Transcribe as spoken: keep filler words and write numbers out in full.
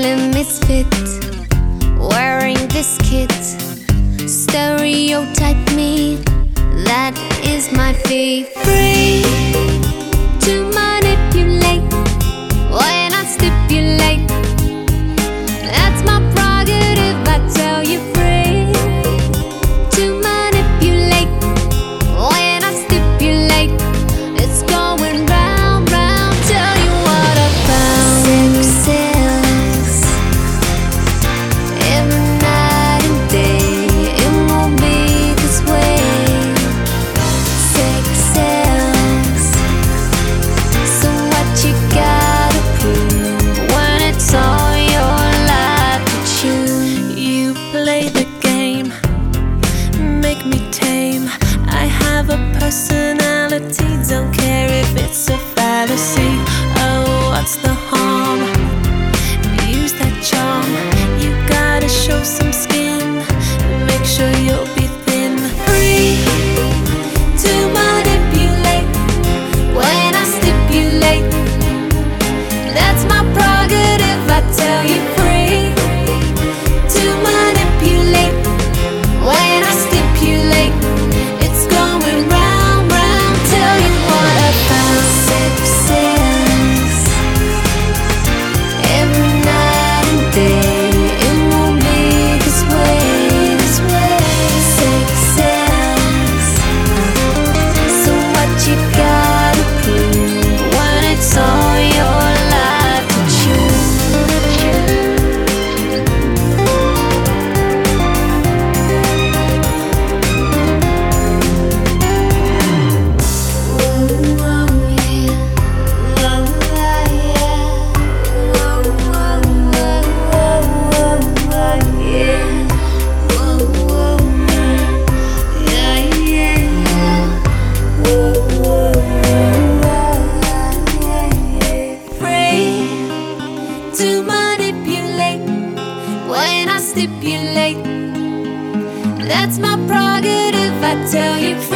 feeling misfit, wearing this kit. Stereotype me, that is my fee. Free to manipulate when I stipulate. That's my prerogative, I tell you. Free to manipulate when I stipulate. It's going round, round, tell you what I found. Success every night and day, it won't be this way. Success, so what you gotta prove when it's all your life to choose. You play the game, make me tame. I have a personality, don't care if it's a fallacy. Oh, what's the harm? Use that charm. You gotta show some skin, make sure you'll be thin. Free to manipulate when I stipulate. That's my prerogative, I tell you. Free to manipulate when I stipulate. It's going round, round, tell you what I found. Success every night and day, it won't be this way, this way. Success, so what you gotta prove when it's all your life to choose. Free to manipulate when I stipulate. That's my prerogative, I tell you.